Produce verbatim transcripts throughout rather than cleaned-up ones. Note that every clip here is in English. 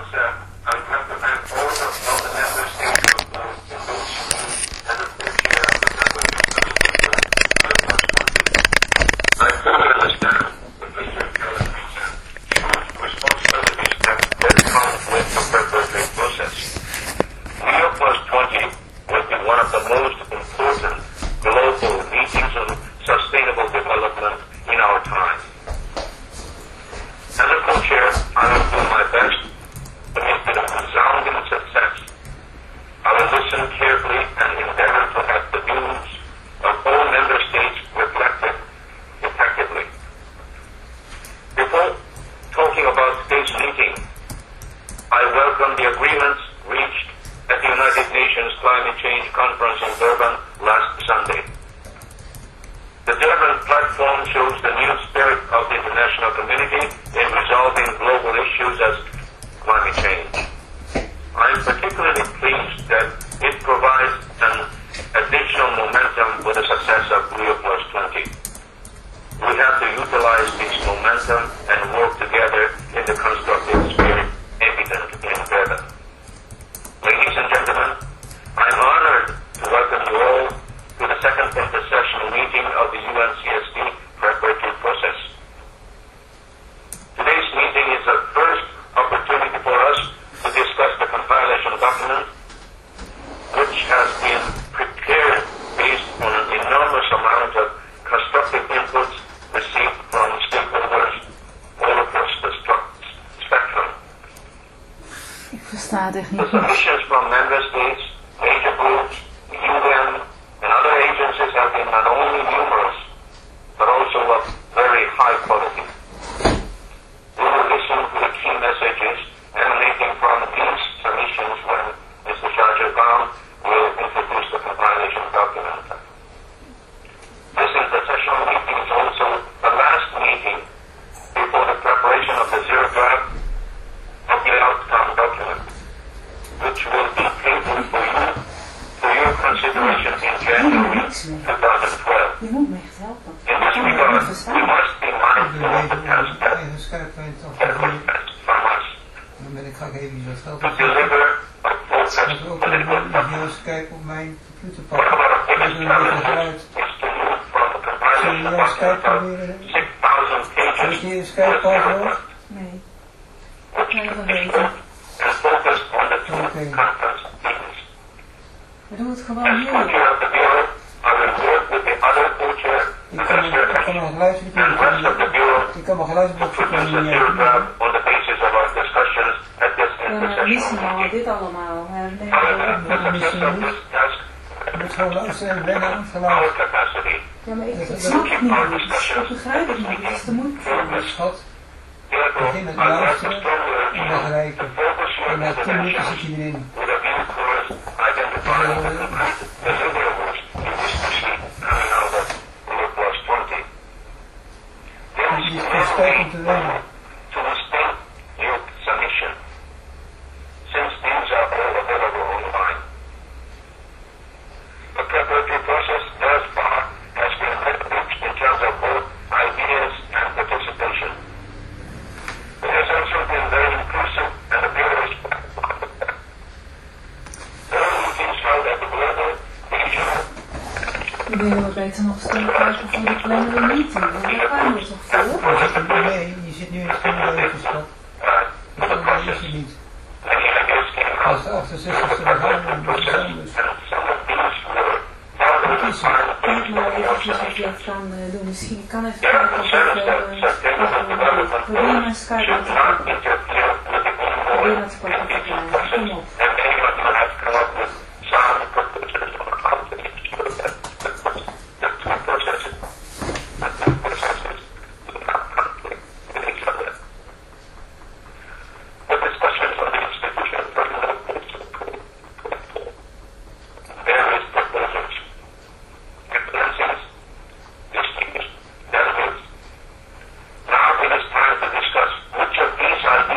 Now it is time to discuss which of these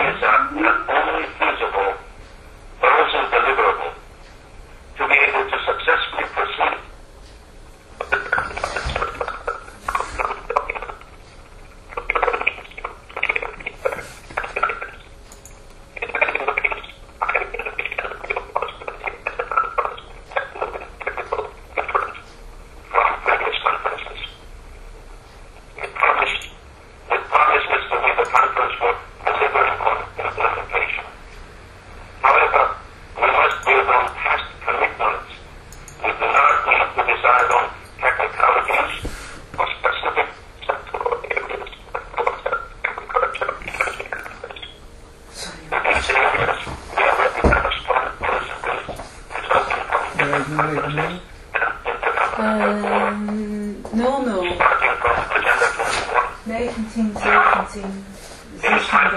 Um, nul nul. negentien zeventien. zeven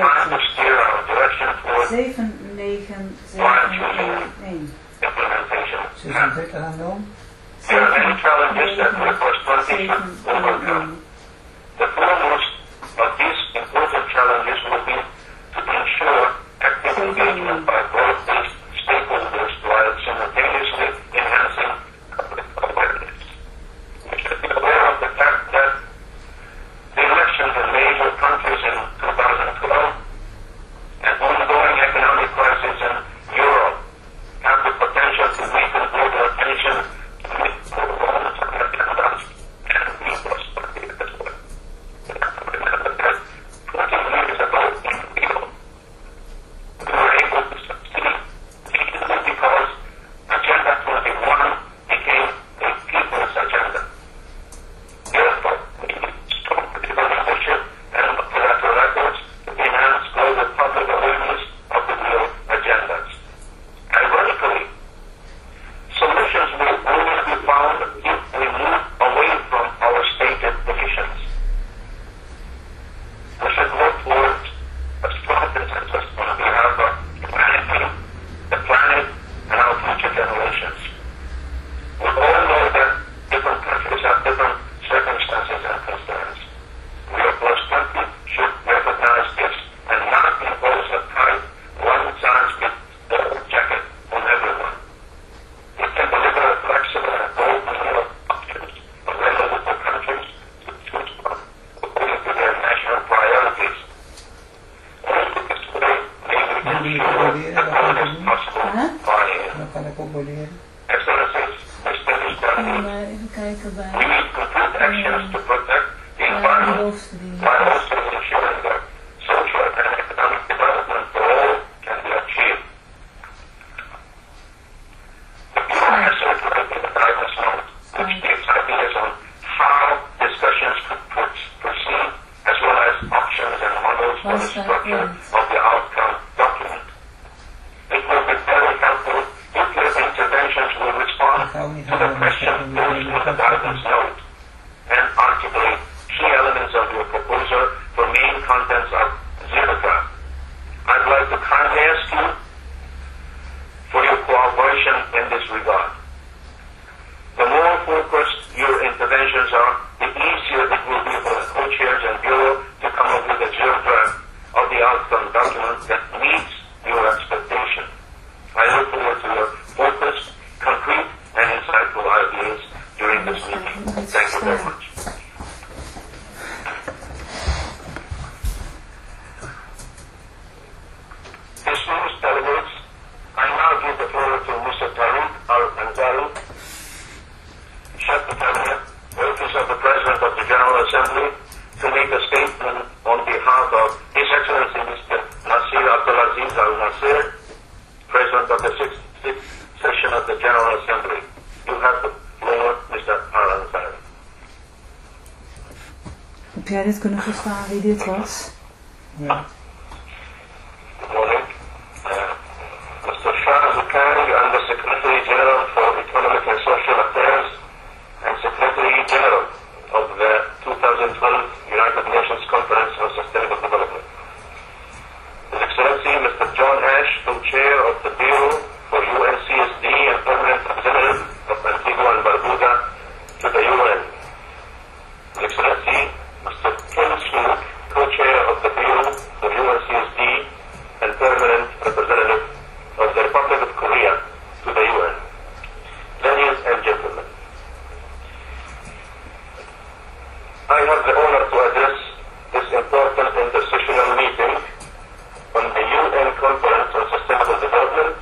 negen zeven één. zesendertig aan dan? There are many challenges that we corresponding to overcome. The foremost of these important challenges will be to ensure active engagement by both these stakeholders while simultaneously enhancing public awareness. We should be aware of the fact that the elections in major countries in two thousand twelve and ongoing economic crisis in Europe have the potential to weaken global attention with performance of agendas and resources as well. Remember that twenty years ago in Rio, we were able to succeed mainly because Agenda twenty-one became a people's agenda. Therefore, we need strong political leadership and multilateral efforts to enhance global public awareness of the real agendas. Ironically, solutions will only be found if we move away from our stated positions. We should work towards a strong consensus on behalf of humanity, the planet, and our future generations. We all know that different countries have different circumstances and concerns. Rio Plus twenty should recognize this and not impose a tight, one-size-fits-all jacket on everyone. It can deliver a flexible and bold menu of options available for countries to choose from according to their national priorities. Only this way may we ensure the broadest possible buy-in. Dan kan ik ook boleren. Excellencies, distinguished delegates, Uh, even kijken we bij need concrete actions to protect the ja, de environment hoogste die. while also ensuring that social and economic development for all can be achieved. The Bureau has circulated a guidance note which gives ideas on how discussions could pr- proceed as well as options and models for the structure of the outcome document. It will be very helpful if your interventions will respond to the questions posed in the guidance note and articulate key elements of your proposal for main contents of zero draft. I'd like to kindly ask you for your cooperation in this regard. The more focused your interventions are, the easier it will be for the co-chairs and Bureau to come up with a zero draft of the outcome document that meets your expectation. I look forward to your focused, concrete, and insightful ideas during this meeting. Thank you very much. Distinguished delegates, I now give the floor to Mister Tariq Al-Ansari, Chef de Cabinet, Office of the President of the General Assembly, to make a statement on behalf of His Excellency Mister Nasir Abdulaziz Al-Nasir, President of the sixth, sixth Session of the General Assembly. You have the floor, Mister Al-Ansari. Heb jij dit kunnen verstaan wie dit was? Ja. Good morning. Uh, Mister Shah Zukani, I'm the Secretary General for Economic and Social Affairs and Secretary General of the twenty twelve United Nations Conference on Sustainable Development. His Excellency Mister John Ash, Co-Chair of the Bureau for U N C S D and Permanent Representative of Antigua and Barbuda to the U N. His Excellency Mister Kim Smoot, Co-Chair of the Bureau for U N C S D and Permanent Representative of the Republic of Korea to the U N. Ladies and gentlemen, I have the honor to address this important interstitutional meeting on the U N Conference on Sustainable Development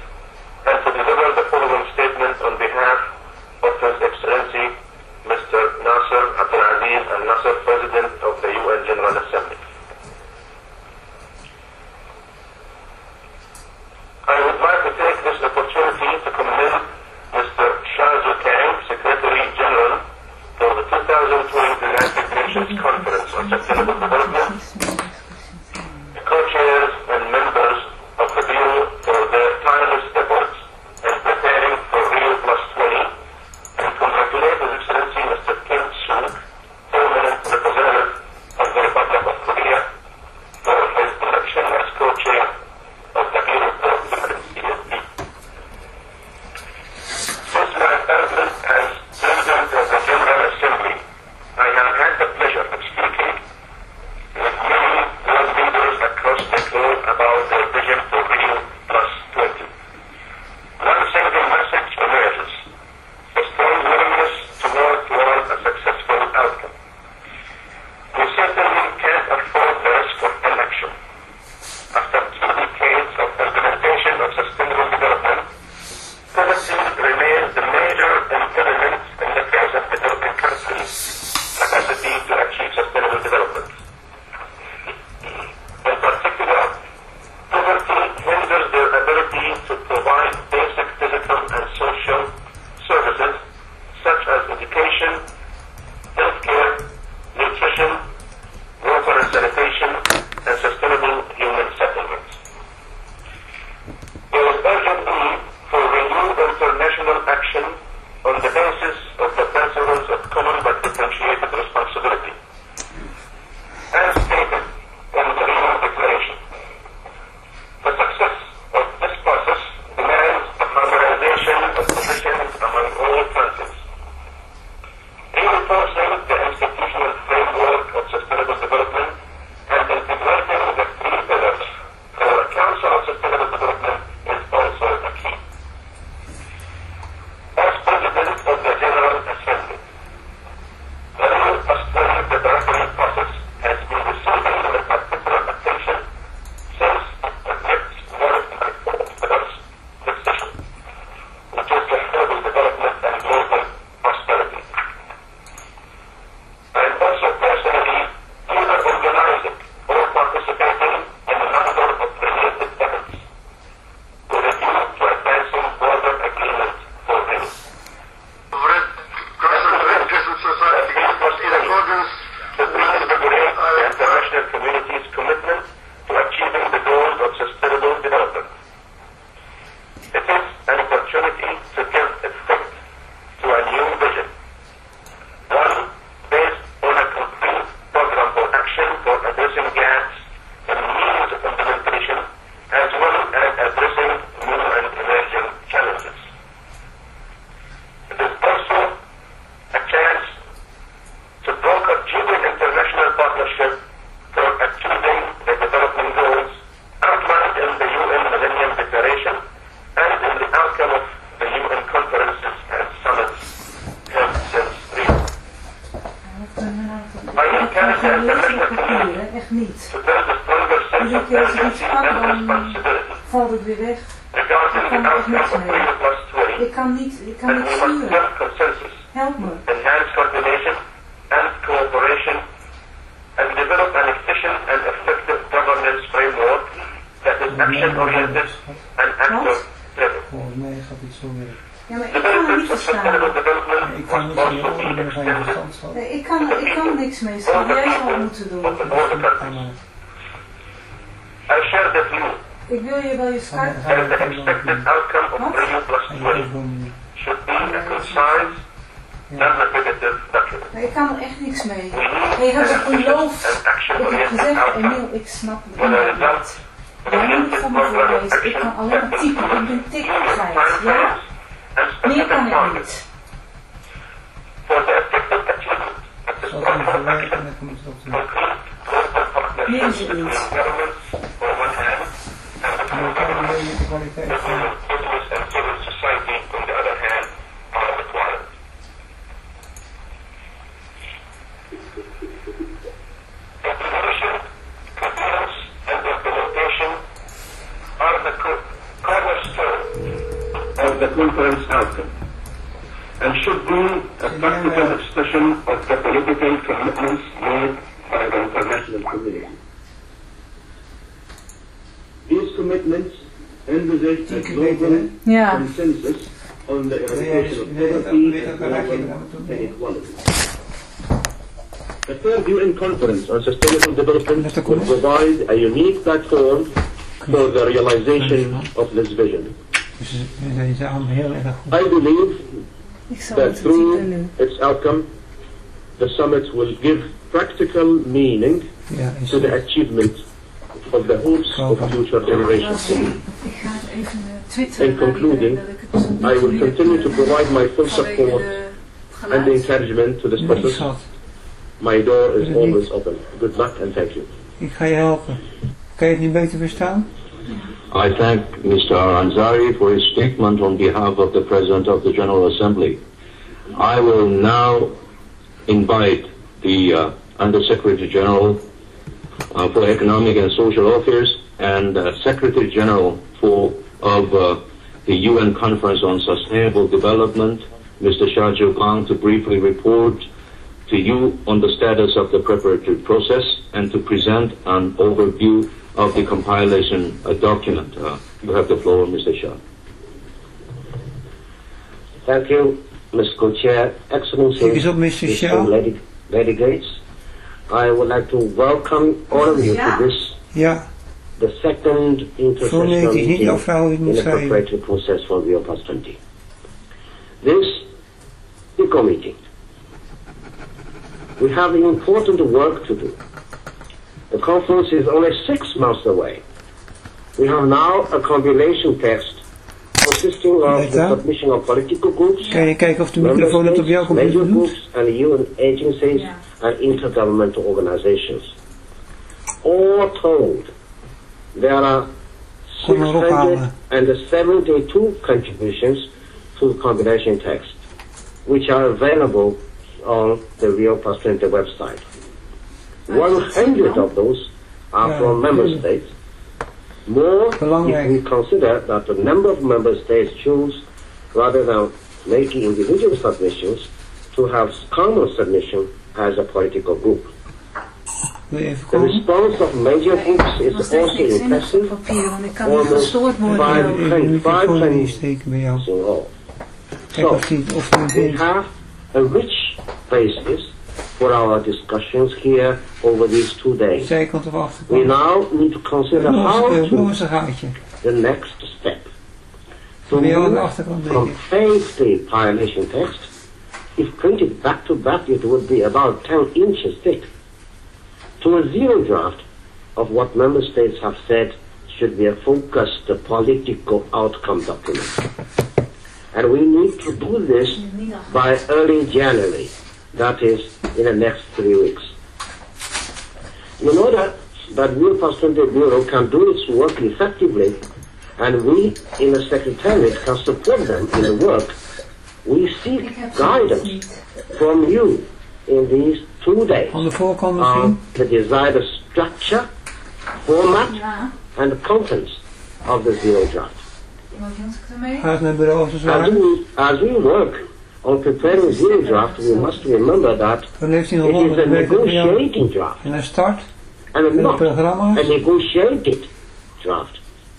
There is urgent need for renewed international action on the basis of the principles of common but differentiated responsibility, as stated in the Rio Declaration. The success of this process demands the harmonization of positions among all countries, reinforcing the institutional framework of sustainable development and integrating the three pillars for a Council of Sustainable Development is also a key. As President of the General Assembly, the Rio Australia preparatory process has been receiving with particular attention since it affects work by all pillars decision, which is sustainable development and global prosperity. I am also personally either organizing or participating in a number of related efforts with a view to advancing broader agreement for Rio. To reinvigorate the international community's commitment to achieving the goals of sustainable development. It is an opportunity to give effect to a new vision, one based on a complete program for action for addressing gaps in means of implementation, as well as addressing new and emerging challenges. It is also a chance to broker genuine international partnership for achieving the development goals outlined in the U N Millennium Declaration and in the outcome of the U N conferences and summits held since Rio. I encourage the international community Echt niet. to build a stronger sense Dus of ik keer als ik iets urgency pak, and dan responsibility valt het weer weg. regarding the outcome of Rio plus twenty, Ik kan niet, ik kan and niet we must sturen. build consensus, Help me. enhance coordination and cooperation, and develop an efficient and effective governance framework that is action-oriented and actor-driven. Volgens mij gaat dit zo werken. Ja, maar The ik kan er niet benefits of sustainable verstaan. development Ik kan must niet van je also be oren, dan ga je extended verstand van. Nee, ik kan, ik kan niks mee staan. Jij zal het moeten doen. of all the countries. I share the view Ik wil je wel je Ga Skype. je- ga that the je even expected doen. outcome of Rio plus Ga je twenty even doen. should be a concise, non-repetitive document. Nee, ik kan er echt niks mee. We need Hey, heb ik an efficient geloof. and Ik heb action-oriented gezegd, outcome Emiel, ik snap het with a inderdaad result niet. Jij moet het voor me voorlezen. Ik kan alleen maar typen. Ik ben tikgeit. Ja? Meer kan ik niet. For the effective achievement of the Zal het even program werken action, en dan komt het op de... concrete global partnerships Hier is het between niet. governments on one hand and the Maar ik kan een beetje de kwaliteit between van... business and civil society on the other hand are required. Implementation, compliance, and implementation are the co- cornerstone of the conference outcome, and should be a practical expression of the political commitments made by the international community. These commitments envisage a global Ja. consensus on the eradication of poverty and global inequality. The third U N Conference on Sustainable Development will provide a unique platform for the realization of this vision. Dus ze zijn allemaal heel erg goed. I believe Ik zal that het typen through nu. its outcome, the summit will give practical meaning Ja, is to the het. achievement of the hopes of future generations. Ik ga het even uh, twitteren. In concluding, dat ik het niet I will moeilijk, continue uh, to provide my full vanwege support de and the geluid. encouragement to this Nee, process. schat. My door is always open. Good luck and thank you. Ik ga je helpen. Kan je het niet beter verstaan? I thank Mister Ansari for his statement on behalf of the President of the General Assembly. I will now invite the uh, Under-Secretary General uh, for Economic and Social Affairs and uh, Secretary General for of uh, the U N Conference on Sustainable Development, Mister Xia Zhupang, to briefly report to you on the status of the preparatory process and to present an overview of the compilation uh, document. Uh, you have the floor, Mister Xia. Thank you, Mister Co-Chair, Excellency, Kijk eens op, Mister Xia. Lady, Lady Gates. I would like to welcome all of you to this Ja, the second Formeel intersessional is niet meeting jouw vrouw die het in moet the schrijven. preparatory process for Rio Plus twenty. This I C O meeting, we have important work to do. The conference is only six months away. We have now a compilation text consisting of the submission of political groups, Kan je kijken of de member microfoon het op jouw states, major computer doet? groups, and U N agencies Yeah. and intergovernmental organizations. All told, there are Kom maar ophalen. six hundred seventy-two contributions to the combination text, which are available on the Rio Plus twenty website. one hundred of those are Yeah, from member yeah. states. More Belangrijk. if we consider that the number of member states choose, rather than making individual submissions, to have common submission as a political group. Wil je even The komen? response of major groups Nog is steeds also niks in op impressive, papier, want ik kan niet almost gestoord worden. five door- Even de microfoon five insteken bij jou. in all. Kijk So, of die of die het we vindt. have a rich basis for our discussions here over these two days. Zijkant of We achterkant. now need to consider Nog how eens, nog to eens een gaatje. the next step. To Bij jou aan de move achterkant denk from ik. phase the violation text, if printed back to back, it would be about ten inches thick, to a zero draft of what member states have said should be a focused political outcome document. And we need to do this by early January, that is, in the next three weeks. In order that Rio Plus twenty Bureau can do its work effectively, and we in the Secretariat can support them in the work, we Ik seek heb het guidance niet. from you in these two days Aan de voorkant on misschien. the desired structure, format, Ja, and the contents of the zero draft. wat moet ik ermee? Gaat naar bureau als As zwaar. we, as we work on preparing zero draft, we must remember that Dan heeft hij nog it is a honderd weken voor jou. negotiating draft En hij start and met de not programma's. a negotiated draft.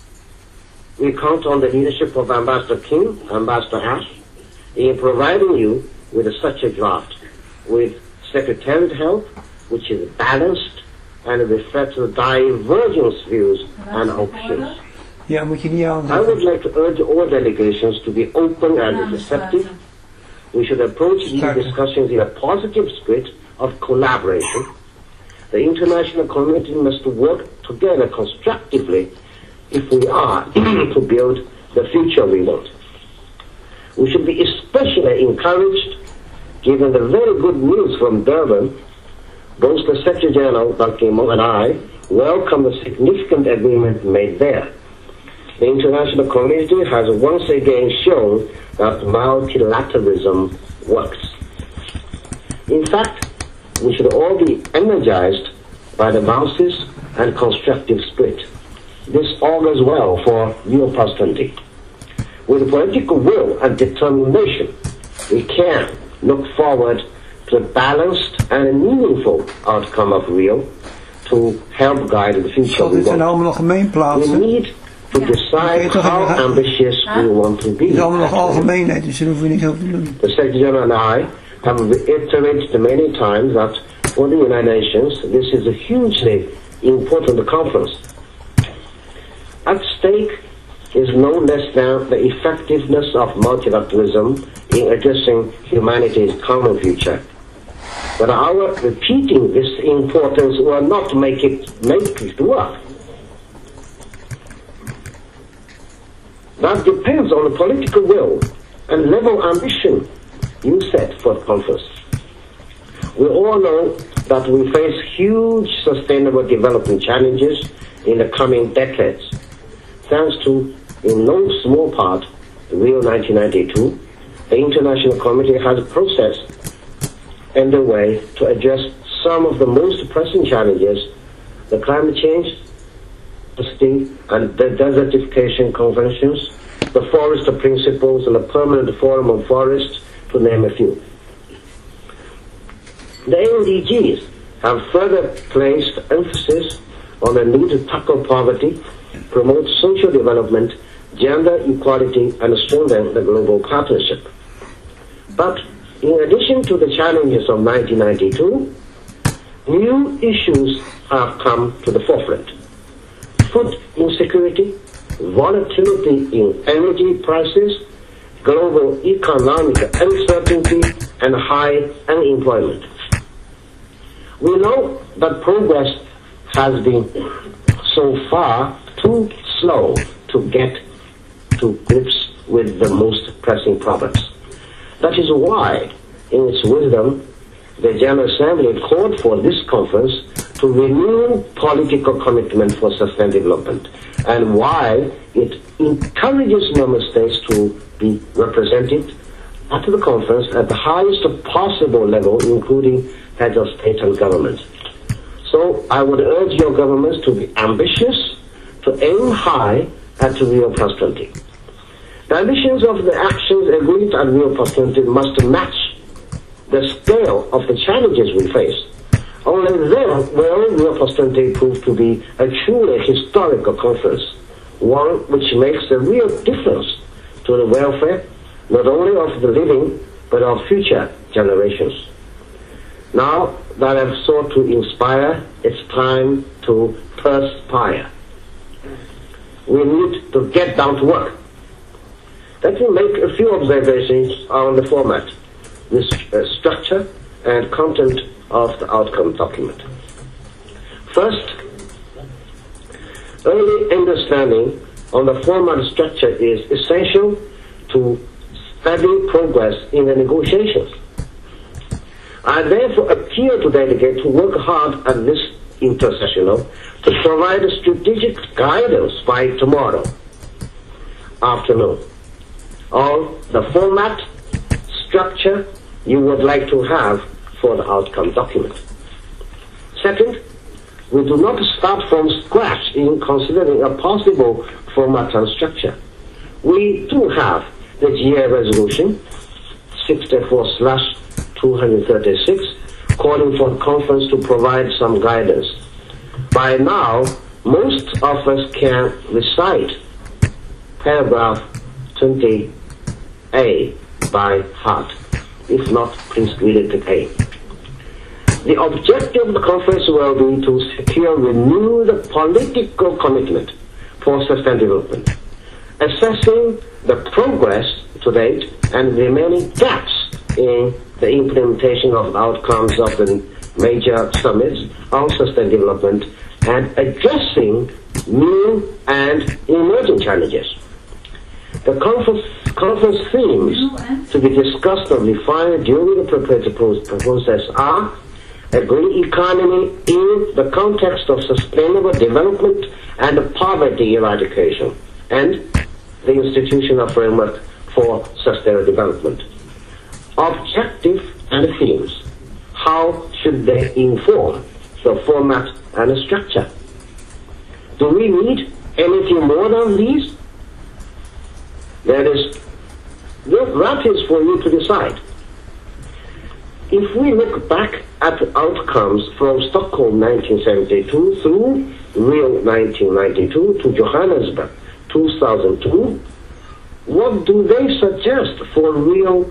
We count on the leadership of Ambassador King, Ambassador Ash, in providing you with such a draft, with Secretariat help, which is balanced and reflects the divergent views and options. Ja, moet je niet I would aanzetten. like to urge all delegations to be open and receptive. We should approach these Starten. discussions in a positive spirit of collaboration. The international community must work together constructively if we are to build the future we want. We should be especially encouraged, given the very good news from Durban. Both the Secretary General, Ban Ki-moon, and I welcome the significant agreement made there. The international community has once again shown that multilateralism works. In fact, we should all be energized by the advances and constructive spirit. This augurs well for Rio Plus twenty. With political will and determination, we can look forward to a balanced and meaningful outcome of Rio to help guide the future Zal we dit zijn want. allemaal nog gemeen We plaatsen? need to decide how ambitious we want to be. Het is allemaal nog algemeenheid, dus daar hoeven we niet over te doen. The Secretary General and I have reiterated many times that for the United Nations, this is a hugely important conference. At stake is no less than the effectiveness of multilateralism in addressing humanity's common future. But our repeating this importance will not make it make it work. That depends on the political will and level of ambition you set for the conference. We all know that we face huge sustainable development challenges in the coming decades. Thanks to, in no small part, Rio nineteen ninety-two, the International Committee has a process underway to address some of the most pressing challenges: the climate change, and the desertification conventions, the forest principles, and the permanent forum on forests, to name a few. The M D Gs have further placed emphasis on the need to tackle poverty, promote social development, gender equality, and strengthen the global partnership. But in addition to the challenges of nineteen ninety-two, new issues have come to the forefront. food insecurity, volatility in energy prices, global economic uncertainty, and high unemployment. We know that progress has been so far too slow to get to grips with the most pressing problems. That is why, in its wisdom, the General Assembly called for this conference to renew political commitment for sustained development, and why it encourages member states to be represented at the conference at the highest possible level, including heads of state and government. So I would urge your governments to be ambitious, to aim high at Rio plus twenty. The ambitions of the actions agreed at Rio plus twenty must match the scale of the challenges we face. Only then will Rio plus twenty prove to be a truly historical conference, one which makes a real difference to the welfare not only of the living but of future generations. Now that I've sought to inspire, it's time to perspire. We need to get down to work. Let me make a few observations on the format, the uh, structure and content of the outcome document. First, early understanding on the format structure is essential to steady progress in the negotiations. I therefore appeal to delegates to work hard at this intersessional to provide strategic guidance by tomorrow afternoon on the format, structure you would like to have for the outcome document. Second, we do not start from scratch in considering a possible format and structure. We do have the G A resolution sixty-four slash two thirty-six calling for the conference to provide some guidance. By now, most of us can recite paragraph twenty A by heart. If not, please read it again. The objective of the conference will be to secure renewed political commitment for sustained development, assessing the progress to date and remaining gaps in the implementation of outcomes of the major summits on sustained development, and addressing new and emerging challenges. The conference, conference themes to be discussed or refined during the preparatory process are a green economy in the context of sustainable development and poverty eradication, and the institutional framework for sustainable development. Objective and themes. How should they inform the format and structure? Do we need anything more than these? That is, that is for you to decide. If we look back at the outcomes from Stockholm nineteen seventy-two through Rio nineteen ninety-two to Johannesburg two thousand two, what do they suggest for Rio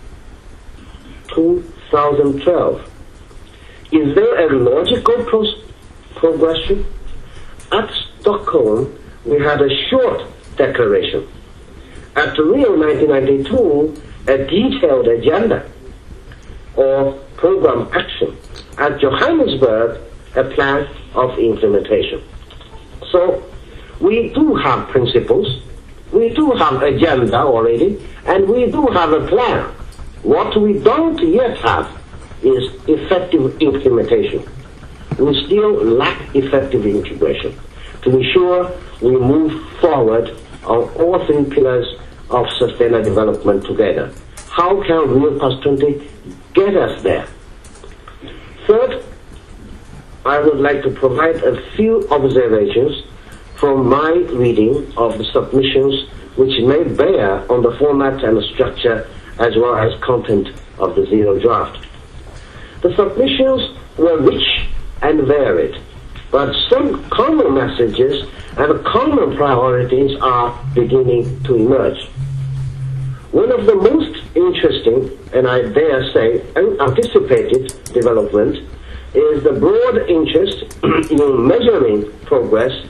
two thousand twelve? Is there a logical pro- progression? At Stockholm, we had a short declaration. At Rio nineteen ninety-two, a detailed agenda or program action. At Johannesburg, a plan of implementation. So, we do have principles, we do have agenda already, and we do have a plan. What we don't yet have is effective implementation. We still lack effective integration to ensure we move forward on all three pillars of sustainable development together. How can Rio plus twenty get us there? Third, I would like to provide a few observations from my reading of the submissions which may bear on the format and the structure as well as content of the zero draft. The submissions were rich and varied, but some common messages and common priorities are beginning to emerge. One of the most interesting, and I dare say unanticipated development, is the broad interest in measuring progress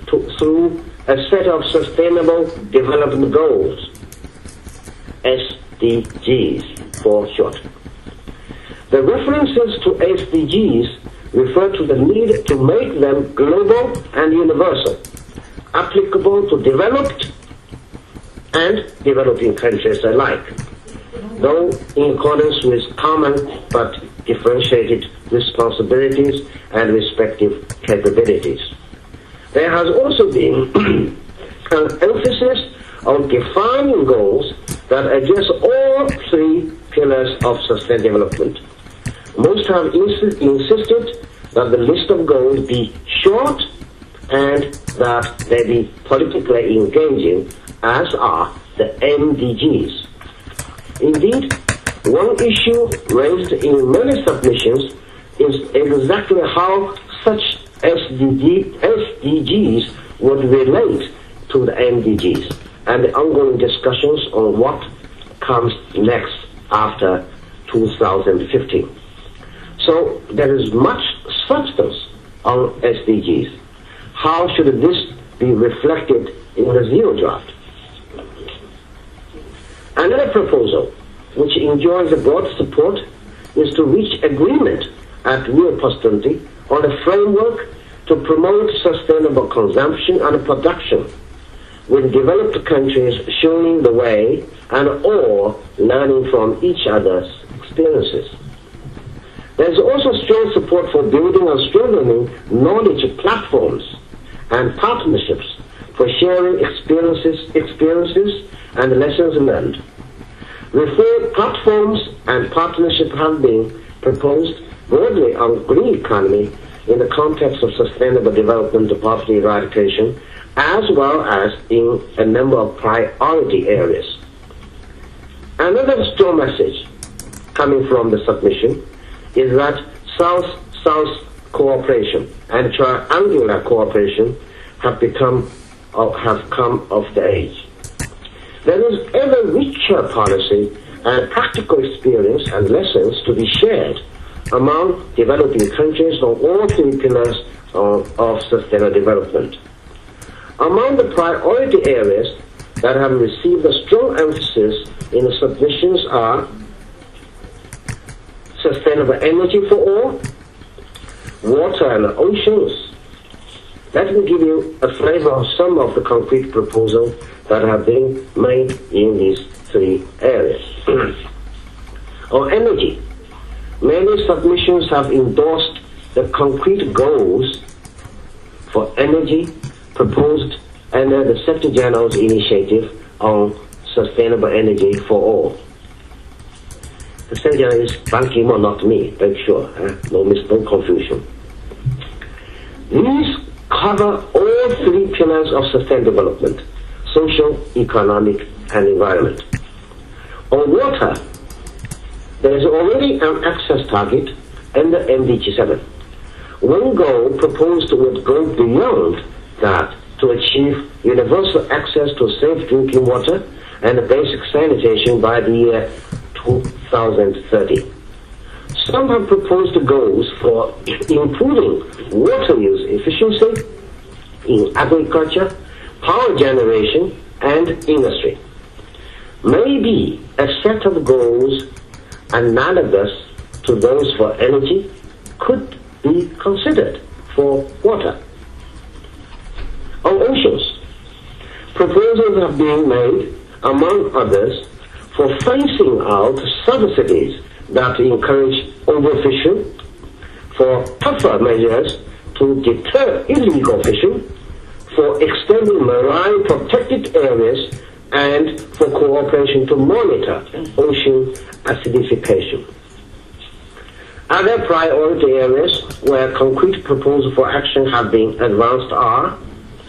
to, through a set of Sustainable Development Goals, S D Gs for short. The references to S D Gs refer to the need to make them global and universal, applicable to developed and developing countries alike, though in accordance with common but differentiated responsibilities and respective capabilities. There has also been an emphasis on defining goals that address all three pillars of sustainable development. Most have ins- insisted that the list of goals be short and that they be politically engaging, as are the M D Gs. Indeed, one issue raised in many submissions is exactly how such S D Gs would relate to the M D Gs and the ongoing discussions on what comes next after two thousand fifteen. So there is much substance on S D Gs. How should this be reflected in the zero draft? Another proposal, which enjoys a broad support, is to reach agreement at Rio plus twenty on a framework to promote sustainable consumption and production, with developed countries showing the way and all learning from each other's experiences. There is also strong support for building and strengthening knowledge platforms and partnerships for sharing experiences, experiences and lessons learned. Reform platforms and partnerships have been proposed broadly on green economy in the context of sustainable development and poverty eradication, as well as in a number of priority areas. Another strong message coming from the submission is that South-South cooperation and triangular cooperation have become or have come of the age. There is ever richer policy and practical experience and lessons to be shared among developing countries on all three pillars of, of sustainable development. Among the priority areas that have received a strong emphasis in the submissions are sustainable energy for all, water and oceans. Let me give you a flavor of some of the concrete proposals that have been made in these three areas. On energy, many submissions have endorsed the concrete goals for energy proposed under the Secretary General's initiative on sustainable energy for all. The Secretary General is Ban Ki-moon, not me, make sure, eh? no, mis- no confusion. These cover all three pillars of sustainable development: social, economic, and environment. On water, there is already an access target under M D G seven. One goal proposed would go beyond that to achieve universal access to safe drinking water and basic sanitation by the year two thousand thirty. Some have proposed goals for improving water use efficiency in agriculture, power generation, and industry. Maybe a set of goals analogous to those for energy could be considered for water. On oceans, proposals have been made, among others, for phasing out subsidies that encourage overfishing, for tougher measures to deter illegal fishing, for extending marine protected areas, and for cooperation to monitor ocean acidification. Other priority areas where concrete proposals for action have been advanced are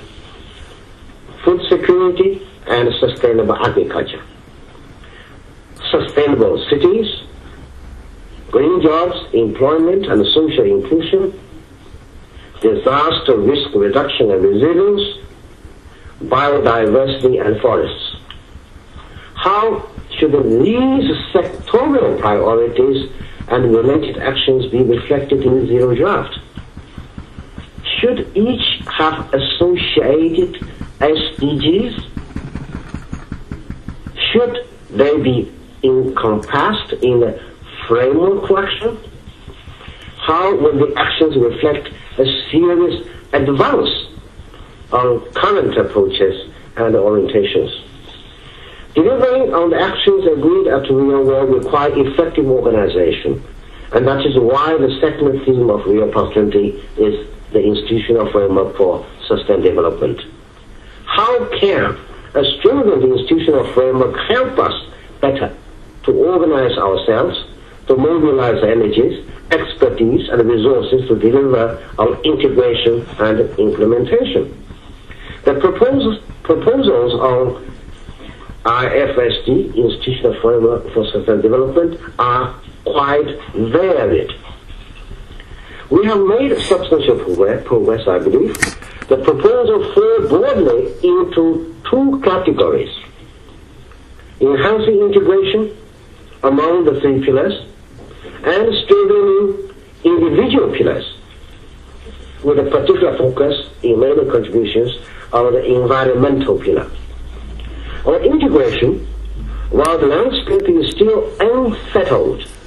food security and sustainable agriculture, sustainable cities, green jobs, employment and social inclusion, disaster risk reduction and resilience, biodiversity and forests. How should these sectoral priorities and related actions be reflected in the zero draft? should each have associated S D Gs? Should they be encompassed in a framework for action? How will the actions reflect a serious advance on current approaches and orientations? Delivering on the actions agreed at Rio World require effective organization, and that is why the second theme of Rio Plus twenty is the institutional framework for sustained development. How can a strengthened institutional framework help us better to organize ourselves, to mobilize energies, expertise, and resources to deliver on integration and implementation? The proposals, proposals on I F S D, Institutional Framework for Sustainable Development, are quite varied. We have made substantial progress, I believe. The proposal fall broadly into two categories: enhancing integration among the three pillars and strengthening individual pillars, with a particular focus in many contributions on the environmental pillar. On integration, while the landscape is still unsettled